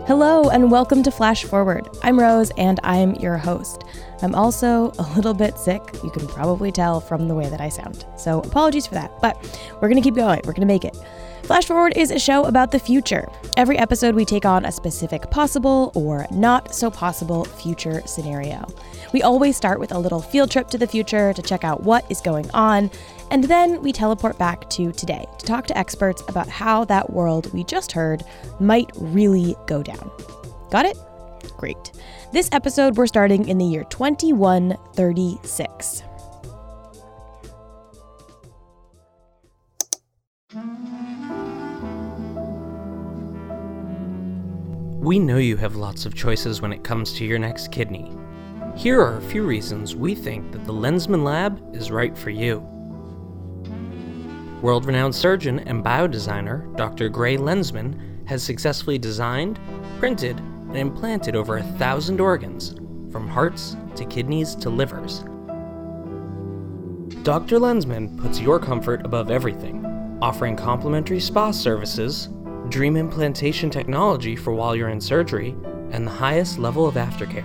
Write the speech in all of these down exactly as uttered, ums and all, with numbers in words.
Hello and welcome to Flash Forward. I'm Rose and I'm your host. I'm also a little bit sick. You can probably tell from the way that I sound. So apologies for that, but we're going to keep going. We're going to make it. Flash Forward is a show about the future. Every episode we take on a specific possible or not so possible future scenario. We always start with a little field trip to the future to check out what is going on, and then we teleport back to today to talk to experts about how that world we just heard might really go down. Got it? Great. This episode we're starting in the year twenty-one thirty-six. We know you have lots of choices when it comes to your next kidney. Here are a few reasons we think that the Lensman Lab is right for you. World-renowned surgeon and biodesigner Doctor Gray Lensman has successfully designed, printed, and implanted over a thousand organs, from hearts to kidneys to livers. Doctor Lensman puts your comfort above everything, offering complimentary spa services, dream implantation technology for while you're in surgery, and the highest level of aftercare.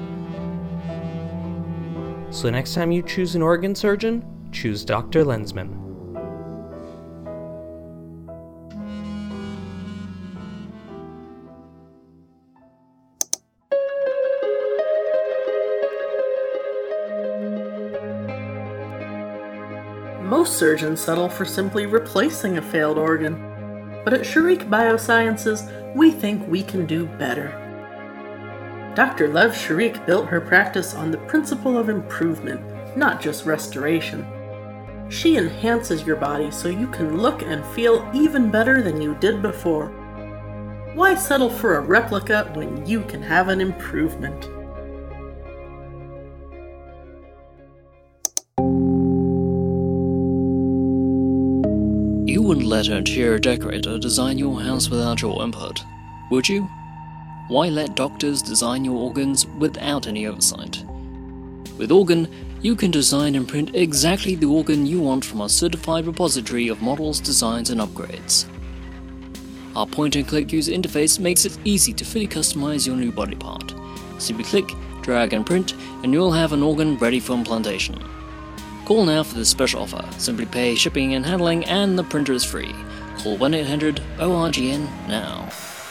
So next time you choose an organ surgeon, choose Doctor Lensman. Most surgeons settle for simply replacing a failed organ. But at Sharik Biosciences, we think we can do better. Doctor Lev Sharik built her practice on the principle of improvement, not just restoration. She enhances your body so you can look and feel even better than you did before. Why settle for a replica when you can have an improvement? You wouldn't let an interior decorator design your house without your input, would you? Why let doctors design your organs without any oversight? With Organ, you can design and print exactly the organ you want from our certified repository of models, designs, and upgrades. Our point-and-click user interface makes it easy to fully customize your new body part. Simply click, drag, and print, and you'll have an organ ready for implantation. Call now for this special offer. Simply pay shipping and handling, and the printer is free. Call one eight hundred O R G N now.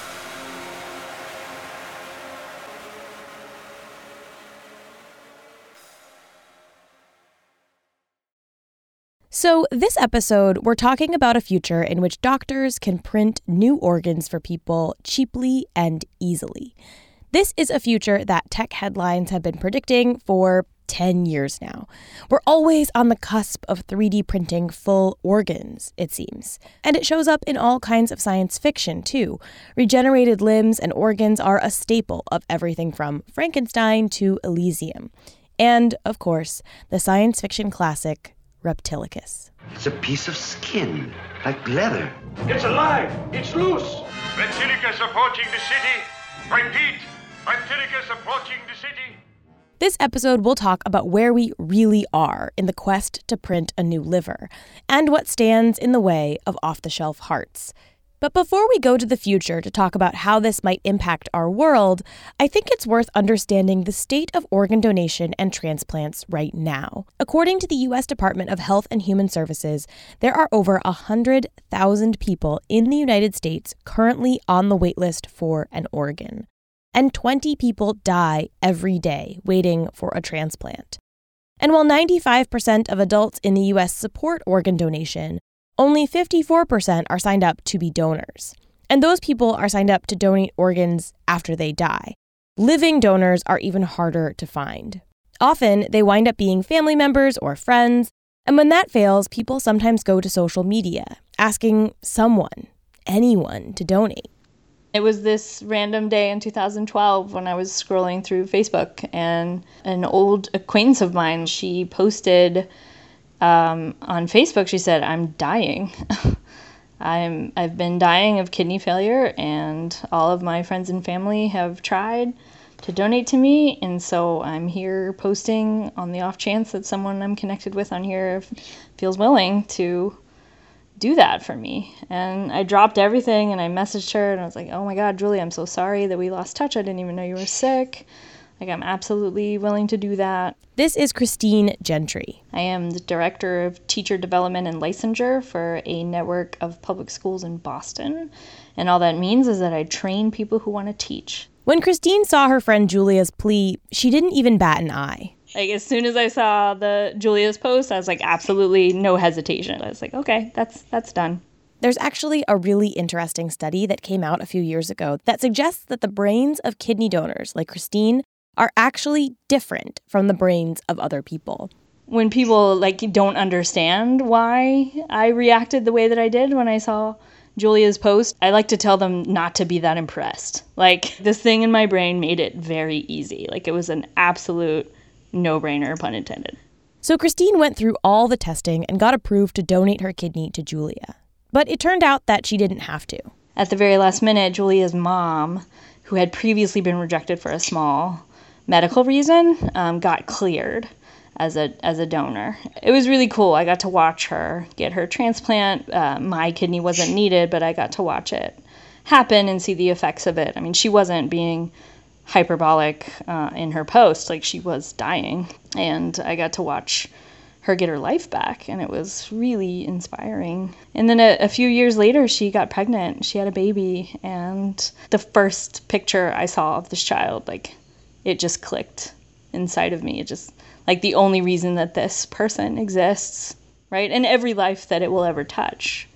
So this episode, we're talking about a future in which doctors can print new organs for people cheaply and easily. This is a future that tech headlines have been predicting for ten years now. We're always on the cusp of three D printing full organs, it seems. And it shows up in all kinds of science fiction, too. Regenerated limbs and organs are a staple of everything from Frankenstein to Elysium. And, of course, the science fiction classic, Reptilicus. It's a piece of skin, like leather. It's alive! It's loose! Reptilicus approaching the city! Repeat! Reptilicus approaching the city! This episode will talk about where we really are in the quest to print a new liver, and what stands in the way of off-the-shelf hearts. But before we go to the future to talk about how this might impact our world, I think it's worth understanding the state of organ donation and transplants right now. According to the U S Department of Health and Human Services, there are over one hundred thousand people in the United States currently on the wait list for an organ. And twenty people die every day waiting for a transplant. And while ninety-five percent of adults in the U S support organ donation, only fifty-four percent are signed up to be donors. And those people are signed up to donate organs after they die. Living donors are even harder to find. Often, they wind up being family members or friends, and when that fails, people sometimes go to social media, asking someone, anyone, to donate. It was this random day in two thousand twelve when I was scrolling through Facebook, and an old acquaintance of mine, she posted um, on Facebook, she said, "I'm dying. I'm, I've been dying of kidney failure, and all of my friends and family have tried to donate to me, and so I'm here posting on the off chance that someone I'm connected with on here feels willing to do that for me. And I dropped everything and I messaged her and I was like, oh my God, Julie, I'm so sorry that we lost touch. I didn't even know you were sick. Like, I'm absolutely willing to do that. This is Christine Gentry. I am the Director of Teacher Development and Licensure for a network of public schools in Boston. And all that means is that I train people who want to teach. When Christine saw her friend Julia's plea, she didn't even bat an eye. Like, as soon as I saw the Julia's post, I was like, absolutely no hesitation. I was like, okay, that's that's done. There's actually a really interesting study that came out a few years ago that suggests that the brains of kidney donors like Christine are actually different from the brains of other people. When people, like, don't understand why I reacted the way that I did when I saw Julia's post, I like to tell them not to be that impressed. Like, this thing in my brain made it very easy. Like, it was an absolute no-brainer, pun intended. So Christine went through all the testing and got approved to donate her kidney to Julia. But it turned out that she didn't have to. At the very last minute, Julia's mom, who had previously been rejected for a small medical reason, um, got cleared as a as a donor. It was really cool. I got to watch her get her transplant. Uh, my kidney wasn't needed, but I got to watch it happen and see the effects of it. I mean, she wasn't being hyperbolic uh, in her post. Like, she was dying. And I got to watch her get her life back, and it was really inspiring. And then a, a few years later, she got pregnant. She had a baby, and the first picture I saw of this child, like, it just clicked inside of me. It just, like, the only reason that this person exists, right, and every life that it will ever touch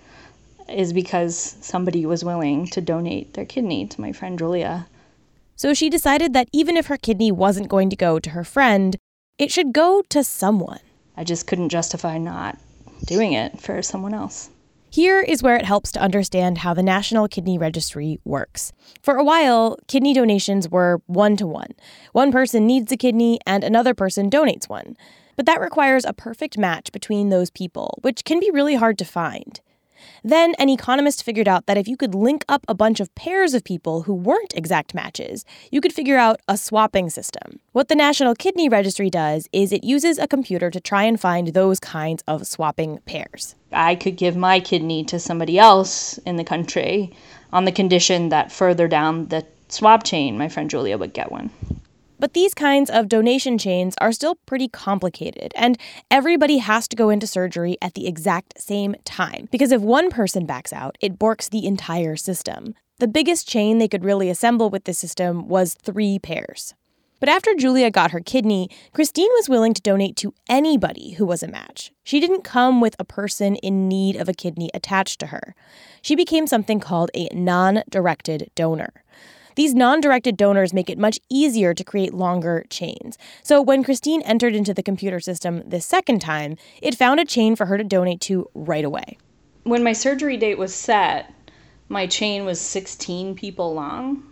is because somebody was willing to donate their kidney to my friend Julia. So she decided that even if her kidney wasn't going to go to her friend, it should go to someone. I just couldn't justify not doing it for someone else. Here is where it helps to understand how the National Kidney Registry works. For a while, kidney donations were one-to-one. One person needs a kidney and another person donates one. But that requires a perfect match between those people, which can be really hard to find. Then an economist figured out that if you could link up a bunch of pairs of people who weren't exact matches, you could figure out a swapping system. What the National Kidney Registry does is it uses a computer to try and find those kinds of swapping pairs. I could give my kidney to somebody else in the country on the condition that further down the swap chain, my friend Julia would get one. But these kinds of donation chains are still pretty complicated, and everybody has to go into surgery at the exact same time, because if one person backs out, it borks the entire system. The biggest chain they could really assemble with this system was three pairs. But after Julia got her kidney, Christine was willing to donate to anybody who was a match. She didn't come with a person in need of a kidney attached to her. She became something called a non-directed donor. These non-directed donors make it much easier to create longer chains. So when Christine entered into the computer system this second time, it found a chain for her to donate to right away. When my surgery date was set, my chain was sixteen people long.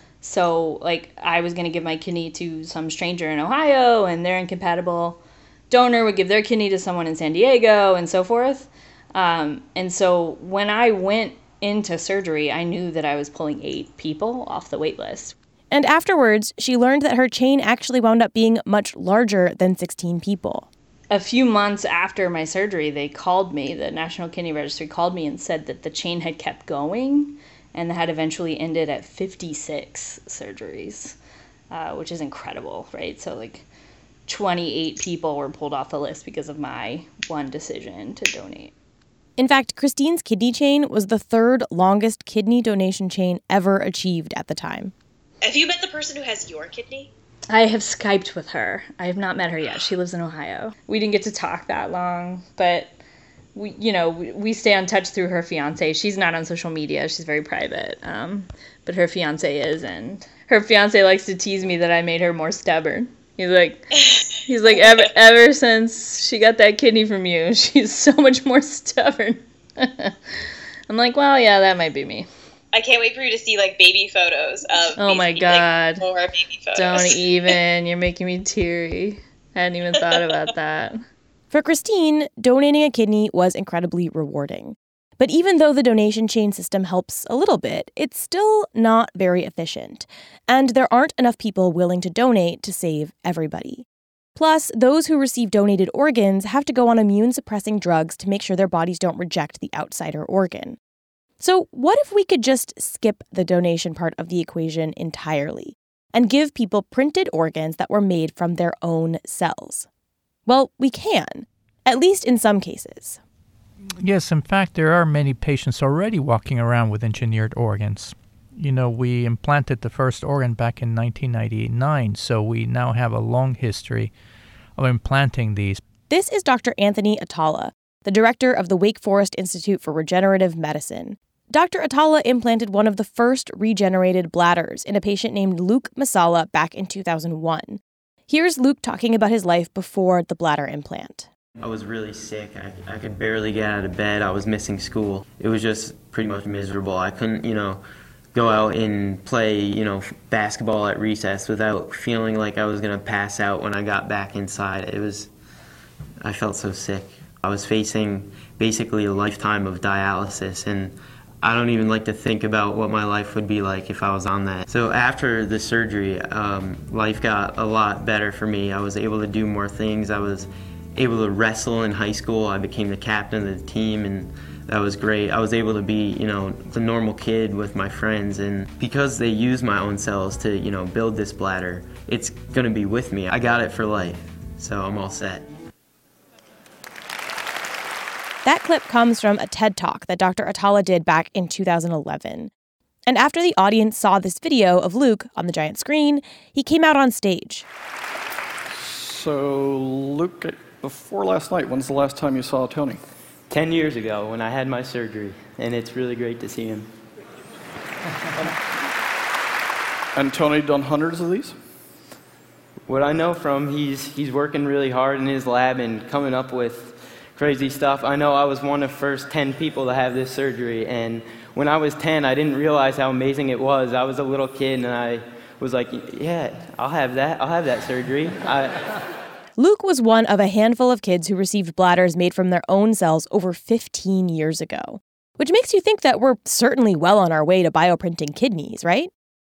So, like, I was going to give my kidney to some stranger in Ohio, and their incompatible donor would give their kidney to someone in San Diego, and so forth. Um, and so when I went into surgery, I knew that I was pulling eight people off the wait list. And afterwards, she learned that her chain actually wound up being much larger than sixteen people. A few months after my surgery, they called me, the National Kidney Registry called me and said that the chain had kept going and had eventually ended at fifty-six surgeries, uh, which is incredible, right? So, like, twenty-eight people were pulled off the list because of my one decision to donate. In fact, Christine's kidney chain was the third longest kidney donation chain ever achieved at the time. Have you met the person who has your kidney? I have Skyped with her. I have not met her yet. She lives in Ohio. We didn't get to talk that long, but we, you know, we, we stay in touch through her fiance. She's not on social media. She's very private, um, but her fiance is, and her fiance likes to tease me that I made her more stubborn. He's like, he's like, ever, ever since she got that kidney from you, she's so much more stubborn. I'm like, well, yeah, that might be me. I can't wait for you to see, like, baby photos of Oh my baby, God. Like, more baby photos. Don't even. You're making me teary. I hadn't even thought about that. For Christine, donating a kidney was incredibly rewarding. But even though the donation chain system helps a little bit, it's still not very efficient. And there aren't enough people willing to donate to save everybody. Plus, those who receive donated organs have to go on immune-suppressing drugs to make sure their bodies don't reject the outsider organ. So what if we could just skip the donation part of the equation entirely and give people printed organs that were made from their own cells? Well, we can, at least in some cases. Yes, in fact, there are many patients already walking around with engineered organs. You know, we implanted the first organ back in nineteen ninety-nine, so we now have a long history of implanting these. This is Doctor Anthony Atala, the director of the Wake Forest Institute for Regenerative Medicine. Doctor Atala implanted one of the first regenerated bladders in a patient named Luke Masala back in two thousand one. Here's Luke talking about his life before the bladder implant. I was really sick. I, I could barely get out of bed. I was missing school. It was just pretty much miserable. I couldn't, you know, go out and play, you know, basketball at recess without feeling like I was going to pass out when I got back inside. It was, I felt so sick. I was facing basically a lifetime of dialysis, and I don't even like to think about what my life would be like if I was on that. So after the surgery, um, life got a lot better for me. I was able to do more things. I was able to wrestle in high school. I became the captain of the team, and that was great. I was able to be, you know, the normal kid with my friends, and because they use my own cells to, you know, build this bladder, it's gonna be with me. I got it for life, so I'm all set. That clip comes from a TED Talk that Doctor Atala did back in two thousand eleven. And after the audience saw this video of Luke on the giant screen, he came out on stage. So, Luke, before last night, when's the last time you saw Tony? Ten years ago when I had my surgery, and it's really great to see him. And Tony done hundreds of these? What I know from he's he's working really hard in his lab and coming up with crazy stuff. I know I was one of the first ten people to have this surgery, and when I was ten, I didn't realize how amazing it was. I was a little kid, and I was like, yeah, I'll have that. I'll have that surgery. I... Luke was one of a handful of kids who received bladders made from their own cells over fifteen years ago, which makes you think that we're certainly well on our way to bioprinting kidneys, right?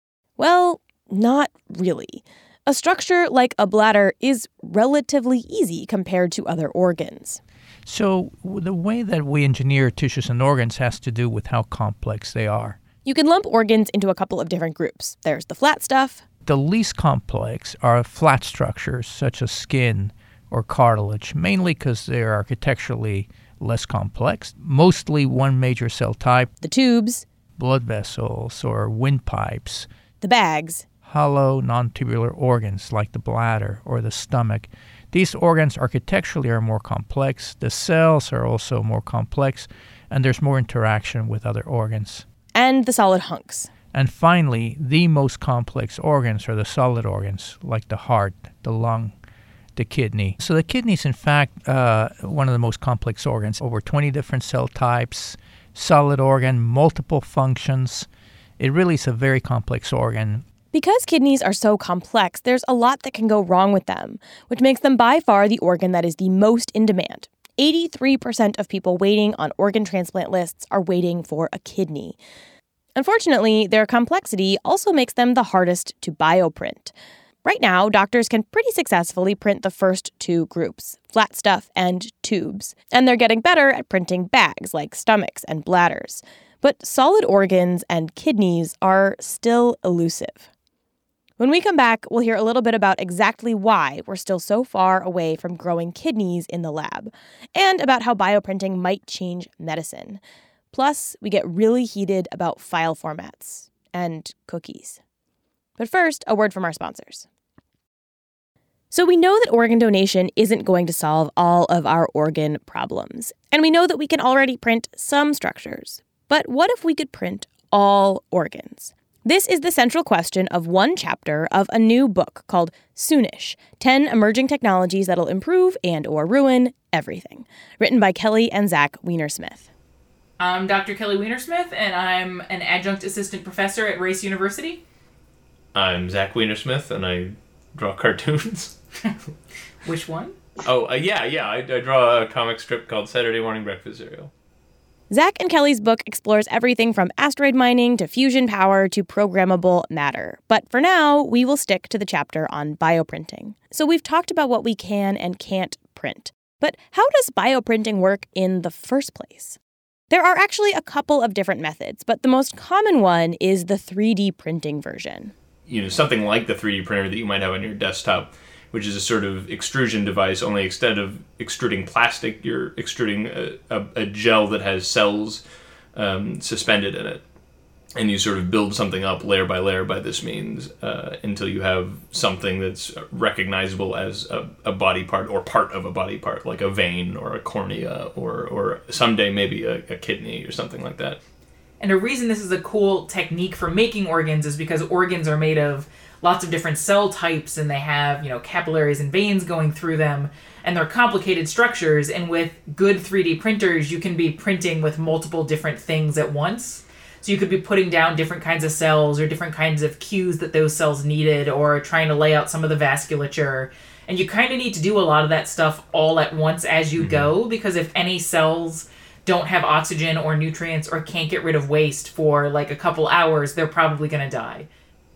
Well, not really. A structure like a bladder is relatively easy compared to other organs. So the way that we engineer tissues and organs has to do with how complex they are. You can lump organs into a couple of different groups. There's the flat stuff. The least complex are flat structures such as skin or cartilage, mainly because they're architecturally less complex. Mostly one major cell type. The tubes. Blood vessels or windpipes. The bags. Hollow, non-tubular organs like the bladder or the stomach. These organs architecturally are more complex. The cells are also more complex, and there's more interaction with other organs. And the solid hunks. And finally, the most complex organs are the solid organs, like the heart, the lung, the kidney. So the kidney is, in fact, uh, one of the most complex organs. Over twenty different cell types, solid organ, multiple functions. It really is a very complex organ. Because kidneys are so complex, there's a lot that can go wrong with them, which makes them by far the organ that is the most in demand. eighty-three percent of people waiting on organ transplant lists are waiting for a kidney. Unfortunately, their complexity also makes them the hardest to bioprint. Right now, doctors can pretty successfully print the first two groups, flat stuff and tubes, and they're getting better at printing bags like stomachs and bladders. But solid organs and kidneys are still elusive. When we come back, we'll hear a little bit about exactly why we're still so far away from growing kidneys in the lab, and about how bioprinting might change medicine. Plus, we get really heated about file formats and cookies. But first, a word from our sponsors. So we know that organ donation isn't going to solve all of our organ problems, and we know that we can already print some structures. But what if we could print all organs? This is the central question of one chapter of a new book called Soonish, ten Emerging Technologies That'll Improve and or Ruin Everything, written by Kelly and Zach Weinersmith. I'm Doctor Kelly Weinersmith, and I'm an adjunct assistant professor at Rice University. I'm Zach Weinersmith, and I draw cartoons. Which one? Oh, uh, yeah, yeah, I, I draw a comic strip called Saturday Morning Breakfast Cereal. Zach and Kelly's book explores everything from asteroid mining to fusion power to programmable matter. But for now, we will stick to the chapter on bioprinting. So we've talked about what we can and can't print. But how does bioprinting work in the first place? There are actually a couple of different methods, but the most common one is the three D printing version. You know, something like the three D printer that you might have on your desktop, which is a sort of extrusion device, only instead of extruding plastic, you're extruding a, a, a gel that has cells um, suspended in it. And you sort of build something up layer by layer by this means uh, until you have something that's recognizable as a, a body part or part of a body part, like a vein or a cornea or, or someday maybe a, a kidney or something like that. And a reason this is a cool technique for making organs is because organs are made of lots of different cell types, and they have, you know, capillaries and veins going through them, and they're complicated structures. And with good three D printers, you can be printing with multiple different things at once. So you could be putting down different kinds of cells or different kinds of cues that those cells needed, or trying to lay out some of the vasculature. And you kind of need to do a lot of that stuff all at once as you mm-hmm. go, because if any cells don't have oxygen or nutrients or can't get rid of waste for like a couple hours, they're probably going to die.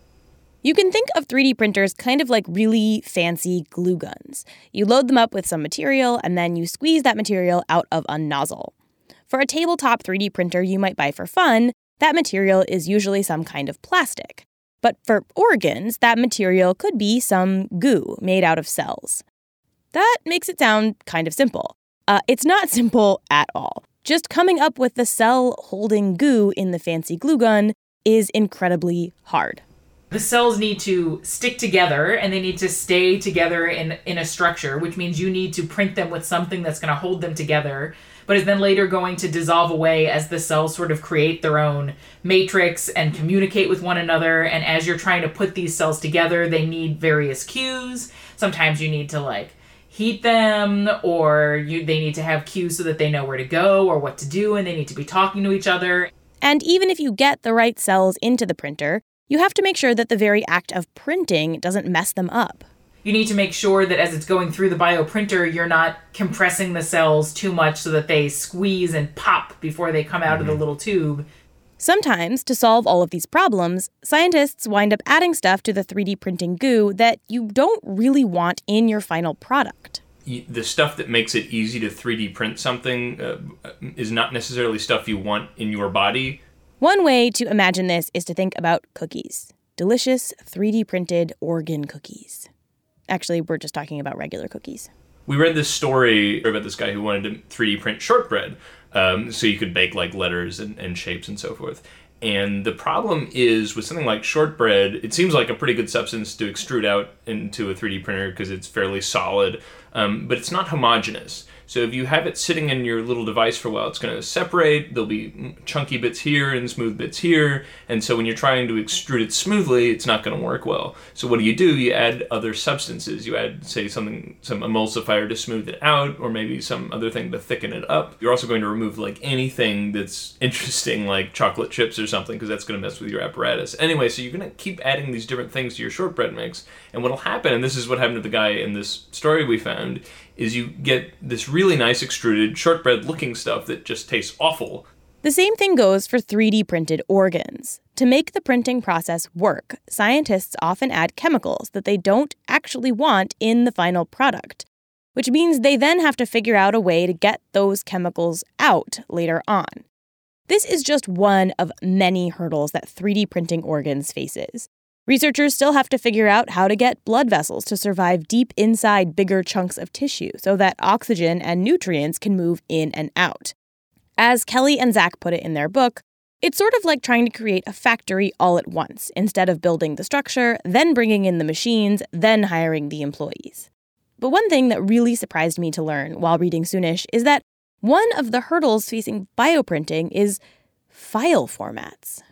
You can think of three D printers kind of like really fancy glue guns. You load them up with some material, and then you squeeze that material out of a nozzle. For a tabletop three D printer you might buy for fun, that material is usually some kind of plastic. But for organs, that material could be some goo made out of cells. That makes it sound kind of simple. Uh, it's not simple at all. Just coming up with the cell-holding goo in the fancy glue gun is incredibly hard. The cells need to stick together, and they need to stay together in, in a structure, which means you need to print them with something that's going to hold them together, but is then later going to dissolve away as the cells sort of create their own matrix and communicate with one another. And as you're trying to put these cells together, they need various cues. Sometimes you need to, like, heat them, or you they need to have cues so that they know where to go or what to do, and they need to be talking to each other. And even if you get the right cells into the printer, you have to make sure that the very act of printing doesn't mess them up. You need to make sure that as it's going through the bioprinter, you're not compressing the cells too much so that they squeeze and pop before they come out mm-hmm. of the little tube. Sometimes, to solve all of these problems, scientists wind up adding stuff to the three D printing goo that you don't really want in your final product. The stuff that makes it easy to three D print something uh, is not necessarily stuff you want in your body. One way to imagine this is to think about cookies. Delicious three D printed organ cookies. Actually, we're just talking about regular cookies. We read this story about this guy who wanted to three D print shortbread, um, so you could bake like letters and, and shapes and so forth. And the problem is with something like shortbread, it seems like a pretty good substance to extrude out into a three D printer because it's fairly solid, um, but it's not homogeneous. So if you have it sitting in your little device for a while, it's going to separate. There'll be chunky bits here and smooth bits here. And so when you're trying to extrude it smoothly, it's not going to work well. So what do you do? You add other substances. You add, say, something, some emulsifier to smooth it out, or maybe some other thing to thicken it up. You're also going to remove like anything that's interesting, like chocolate chips or something, because that's going to mess with your apparatus. Anyway, so you're going to keep adding these different things to your shortbread mix. And what'll happen, and this is what happened to the guy in this story we found, is you get this really nice extruded shortbread-looking stuff that just tastes awful. The same thing goes for three D printed organs. To make the printing process work, scientists often add chemicals that they don't actually want in the final product, which means they then have to figure out a way to get those chemicals out later on. This is just one of many hurdles that three D printing organs faces. Researchers still have to figure out how to get blood vessels to survive deep inside bigger chunks of tissue so that oxygen and nutrients can move in and out. As Kelly and Zach put it in their book, it's sort of like trying to create a factory all at once, instead of building the structure, then bringing in the machines, then hiring the employees. But one thing that really surprised me to learn while reading Soonish is that one of the hurdles facing bioprinting is file formats.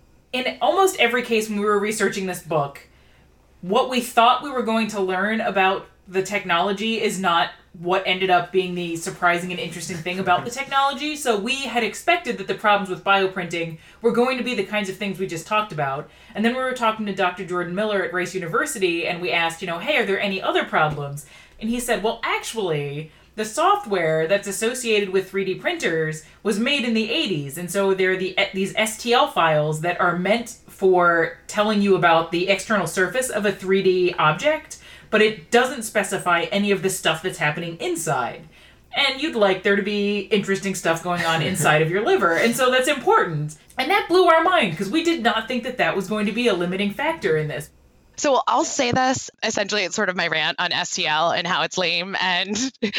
In almost every case when we were researching this book, what we thought we were going to learn about the technology is not what ended up being the surprising and interesting thing about the technology. So we had expected that the problems with bioprinting were going to be the kinds of things we just talked about. And then we were talking to Doctor Jordan Miller at Rice University, and we asked, you know, hey, are there any other problems? And he said, well, actually, the software that's associated with three D printers was made in the eighties, and so there are the, these S T L files that are meant for telling you about the external surface of a three D object, but it doesn't specify any of the stuff that's happening inside. And you'd like there to be interesting stuff going on inside of your liver, and so that's important. And that blew our mind, because we did not think that that was going to be a limiting factor in this. So I'll say this, essentially it's sort of my rant on S T L and how it's lame, and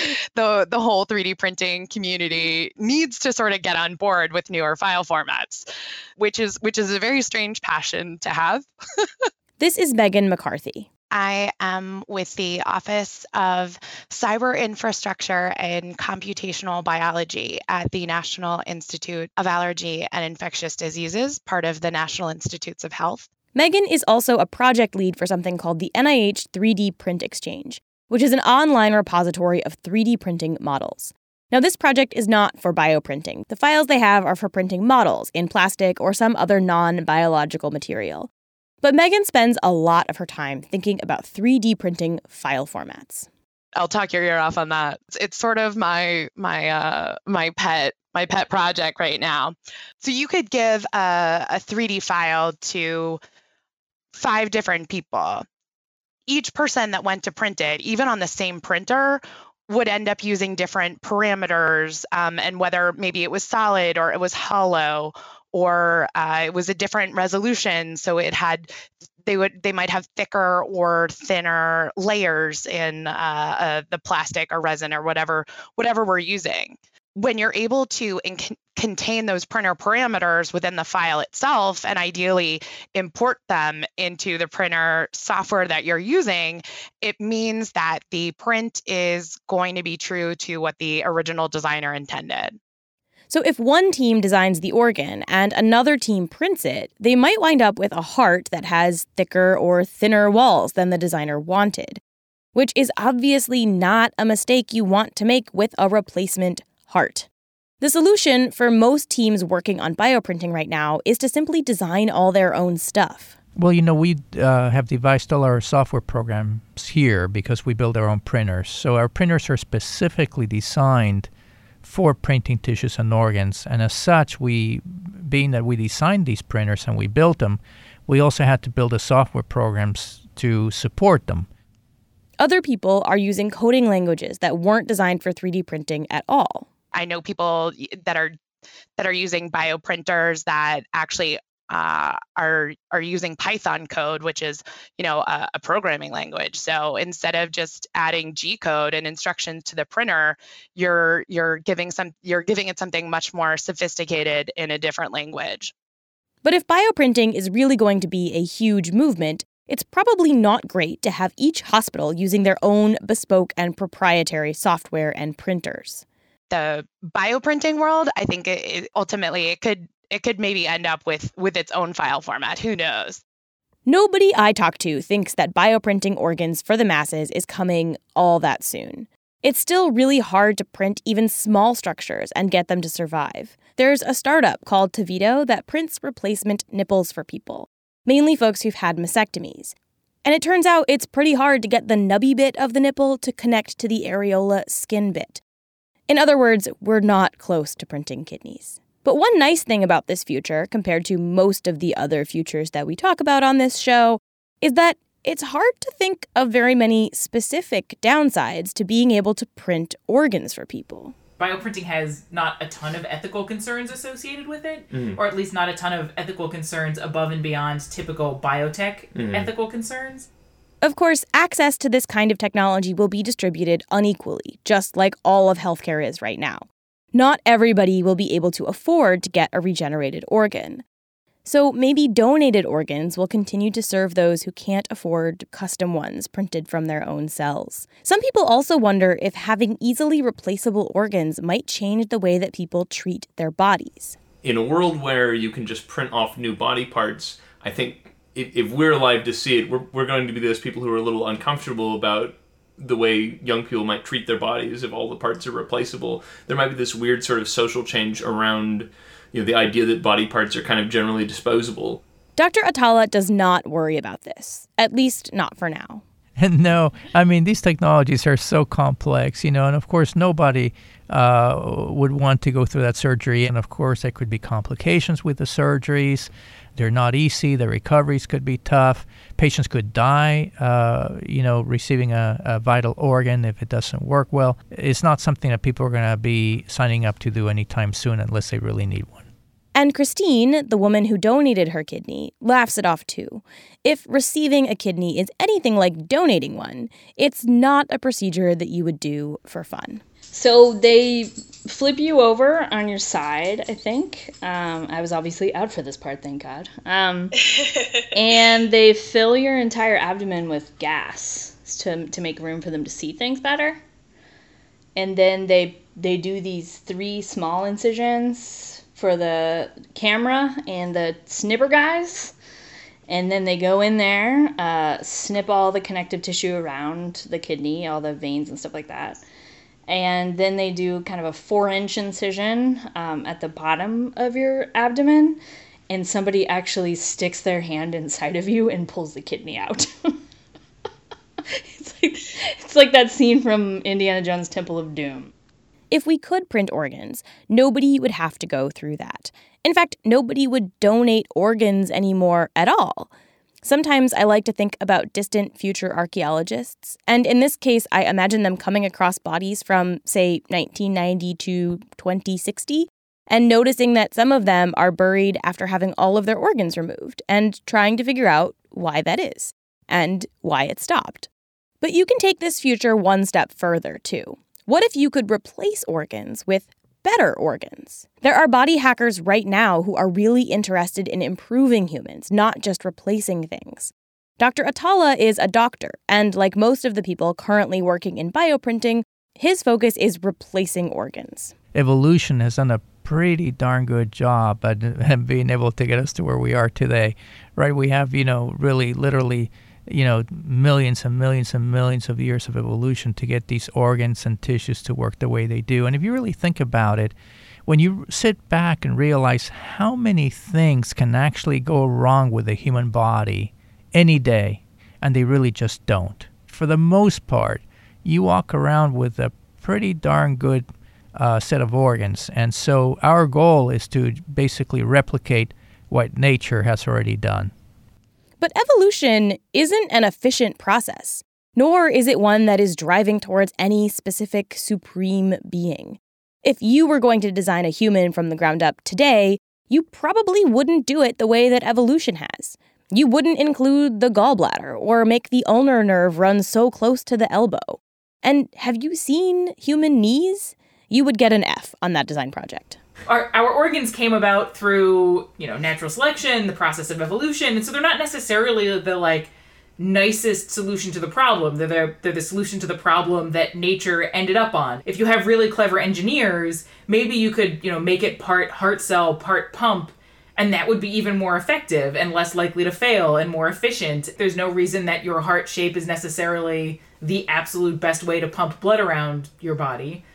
the the whole three D printing community needs to sort of get on board with newer file formats, which is which is a very strange passion to have. This is Megan McCarthy. I am with the Office of Cyber Infrastructure and Computational Biology at the National Institute of Allergy and Infectious Diseases, part of the National Institutes of Health. Megan is also a project lead for something called the N I H three D Print Exchange, which is an online repository of three D printing models. Now, this project is not for bioprinting. The files they have are for printing models in plastic or some other non-biological material. But Megan spends a lot of her time thinking about three D printing file formats. I'll talk your ear off on that. It's, it's sort of my my uh, my pet my pet project right now. So you could give a, a three D file to five different people. Each person that went to print it, even on the same printer, would end up using different parameters, um, and whether maybe it was solid or it was hollow, or uh, it was a different resolution. So it had, they would, they might have thicker or thinner layers in uh, uh, the plastic or resin or whatever, whatever we're using. When you're able to in- contain those printer parameters within the file itself, and ideally import them into the printer software that you're using, it means that the print is going to be true to what the original designer intended. So if one team designs the organ and another team prints it, they might wind up with a heart that has thicker or thinner walls than the designer wanted, which is obviously not a mistake you want to make with a replacement heart. The solution for most teams working on bioprinting right now is to simply design all their own stuff. Well, you know, we uh, have devised all our software programs here because we build our own printers. So our printers are specifically designed for printing tissues and organs. And as such, we, being that we designed these printers and we built them, we also had to build the software programs to support them. Other people are using coding languages that weren't designed for three D printing at all. I know people that are that are using bioprinters that actually uh, are are using Python code, which is, you know, a, a programming language. So instead of just adding G code and instructions to the printer, you're you're giving some you're giving it something much more sophisticated in a different language. But if bioprinting is really going to be a huge movement, it's probably not great to have each hospital using their own bespoke and proprietary software and printers. The bioprinting world, I think it, it ultimately it could it could maybe end up with, with its own file format. Who knows? Nobody I talk to thinks that bioprinting organs for the masses is coming all that soon. It's still really hard to print even small structures and get them to survive. There's a startup called Tavito that prints replacement nipples for people, mainly folks who've had mastectomies. And it turns out it's pretty hard to get the nubby bit of the nipple to connect to the areola skin bit. In other words, we're not close to printing kidneys. But one nice thing about this future, compared to most of the other futures that we talk about on this show, is that it's hard to think of very many specific downsides to being able to print organs for people. Bioprinting has not a ton of ethical concerns associated with it, Mm. or at least not a ton of ethical concerns above and beyond typical biotech Mm. ethical concerns. Of course, access to this kind of technology will be distributed unequally, just like all of healthcare is right now. Not everybody will be able to afford to get a regenerated organ. So maybe donated organs will continue to serve those who can't afford custom ones printed from their own cells. Some people also wonder if having easily replaceable organs might change the way that people treat their bodies. In a world where you can just print off new body parts, I think if, if we're alive to see it, we're, we're going to be those people who are a little uncomfortable about the way young people might treat their bodies if all the parts are replaceable. There might be this weird sort of social change around, you know, the idea that body parts are kind of generally disposable. Doctor Atala does not worry about this, at least not for now. No, I mean, these technologies are so complex, you know, and of course, nobody uh, would want to go through that surgery. And of course, there could be complications with the surgeries. They're not easy. The recoveries could be tough. Patients could die, uh, you know, receiving a, a vital organ if it doesn't work well. It's not something that people are going to be signing up to do anytime soon unless they really need one. And Christine, the woman who donated her kidney, laughs it off too. If receiving a kidney is anything like donating one, it's not a procedure that you would do for fun. So they flip you over on your side, I think. Um, I was obviously out for this part, thank God. Um, and they fill your entire abdomen with gas to to make room for them to see things better. And then they they do these three small incisions for the camera and the snipper guys. And then they go in there, uh, snip all the connective tissue around the kidney, all the veins and stuff like that. And then they do kind of a four-inch incision um, at the bottom of your abdomen. And somebody actually sticks their hand inside of you and pulls the kidney out. It's like, it's like that scene from Indiana Jones' Temple of Doom. If we could print organs, nobody would have to go through that. In fact, nobody would donate organs anymore at all. Sometimes I like to think about distant future archaeologists, and in this case, I imagine them coming across bodies from, say, nineteen ninety to twenty sixty, and noticing that some of them are buried after having all of their organs removed, and trying to figure out why that is, and why it stopped. But you can take this future one step further, too. What if you could replace organs with better organs? There are body hackers right now who are really interested in improving humans, not just replacing things. Doctor Atala is a doctor, and like most of the people currently working in bioprinting, his focus is replacing organs. Evolution has done a pretty darn good job at being able to get us to where we are today, right? We have, you know, really literally you know, millions and millions and millions of years of evolution to get these organs and tissues to work the way they do. And if you really think about it, when you sit back and realize how many things can actually go wrong with the human body any day, and they really just don't. For the most part, you walk around with a pretty darn good uh, set of organs. And so our goal is to basically replicate what nature has already done. But evolution isn't an efficient process, nor is it one that is driving towards any specific supreme being. If you were going to design a human from the ground up today, you probably wouldn't do it the way that evolution has. You wouldn't include the gallbladder or make the ulnar nerve run so close to the elbow. And have you seen human knees? You would get an F on that design project. Our, our organs came about through, you know, natural selection, the process of evolution, and so they're not necessarily the, like, nicest solution to the problem. They're, the, they're the solution to the problem that nature ended up on. If you have really clever engineers, maybe you could, you know, make it part heart cell, part pump, and that would be even more effective and less likely to fail and more efficient. There's no reason that your heart shape is necessarily the absolute best way to pump blood around your body.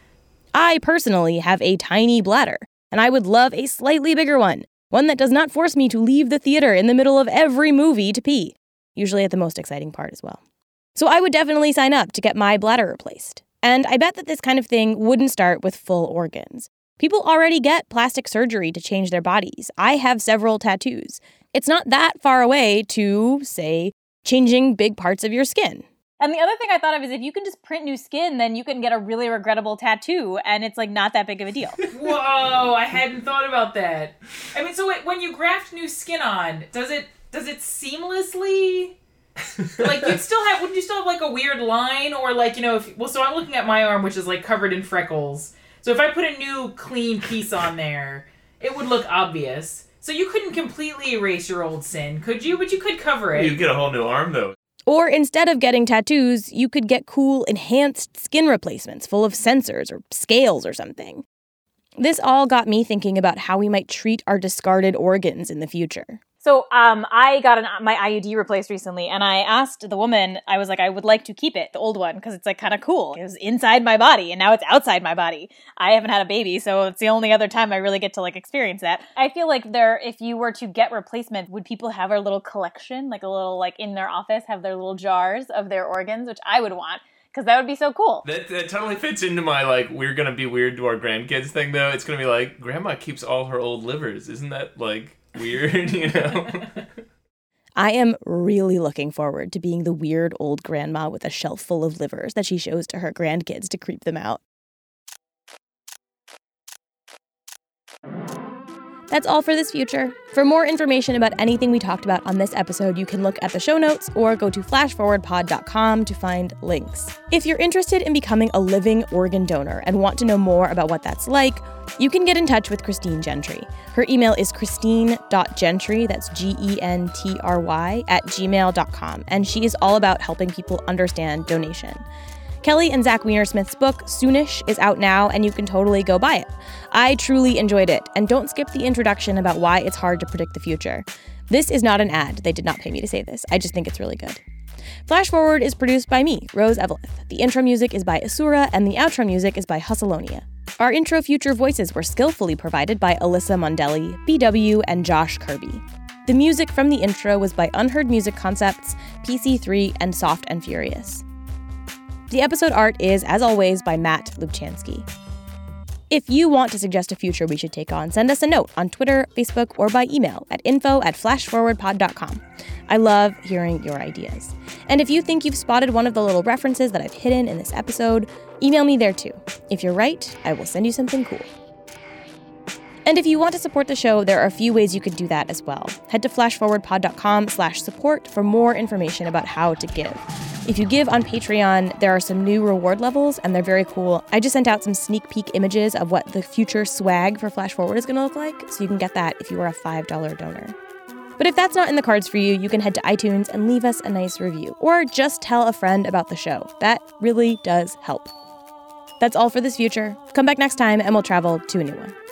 I personally have a tiny bladder, and I would love a slightly bigger one, one that does not force me to leave the theater in the middle of every movie to pee, usually at the most exciting part as well. So I would definitely sign up to get my bladder replaced. And I bet that this kind of thing wouldn't start with full organs. People already get plastic surgery to change their bodies. I have several tattoos. It's not that far away to, say, changing big parts of your skin. And the other thing I thought of is if you can just print new skin, then you can get a really regrettable tattoo, and it's, like, not that big of a deal. Whoa, I hadn't thought about that. I mean, so wait, when you graft new skin on, does it does it seamlessly... like, you'd still have... Wouldn't you still have, like, a weird line? Or, like, you know, if... Well, so I'm looking at my arm, which is, like, covered in freckles. So if I put a new, clean piece on there, it would look obvious. So you couldn't completely erase your old sin, could you? But you could cover it. You get a whole new arm, though. Or instead of getting tattoos, you could get cool enhanced skin replacements full of sensors or scales or something. This all got me thinking about how we might treat our discarded organs in the future. So um, I got an, my I U D replaced recently, and I asked the woman, I was like, I would like to keep it, the old one, because it's like kind of cool. It was inside my body, and now it's outside my body. I haven't had a baby, so it's the only other time I really get to like experience that. I feel like there, if you were to get replacement, would people have a little collection, like a little, like in their office, have their little jars of their organs, which I would want. Because that would be so cool. That, that totally fits into my, like, we're going to be weird to our grandkids thing, though. It's going to be like, Grandma keeps all her old livers. Isn't that, like, weird, you know? I am really looking forward to being the weird old grandma with a shelf full of livers that she shows to her grandkids to creep them out. That's all for this future. For more information about anything we talked about on this episode, you can look at the show notes or go to flash forward pod dot com to find links. If you're interested in becoming a living organ donor and want to know more about what that's like, you can get in touch with Christine Gentry. Her email is christine dot gentry, that's G E N T R Y, at gmail dot com, and she is all about helping people understand donation. Kelly and Zach Weinersmith's book, Soonish, is out now, and you can totally go buy it. I truly enjoyed it, and don't skip the introduction about why it's hard to predict the future. This is not an ad. They did not pay me to say this. I just think it's really good. Flash Forward is produced by me, Rose Eveleth. The intro music is by Asura, and the outro music is by Hustleonia. Our intro future voices were skillfully provided by Alyssa Mondelli, B W, and Josh Kirby. The music from the intro was by Unheard Music Concepts, P C three, and Soft and Furious. The episode art is, as always, by Matt Lubchansky. If you want to suggest a future we should take on, send us a note on Twitter, Facebook, or by email at info at flash forward pod dot com. I love hearing your ideas. And if you think you've spotted one of the little references that I've hidden in this episode, email me there too. If you're right, I will send you something cool. And if you want to support the show, there are a few ways you could do that as well. Head to flash forward pod dot com slash support for more information about how to give. If you give on Patreon, there are some new reward levels, and they're very cool. I just sent out some sneak peek images of what the future swag for Flash Forward is going to look like, so you can get that if you are a five dollars donor. But if that's not in the cards for you, you can head to iTunes and leave us a nice review, or just tell a friend about the show. That really does help. That's all for this future. Come back next time, and we'll travel to a new one.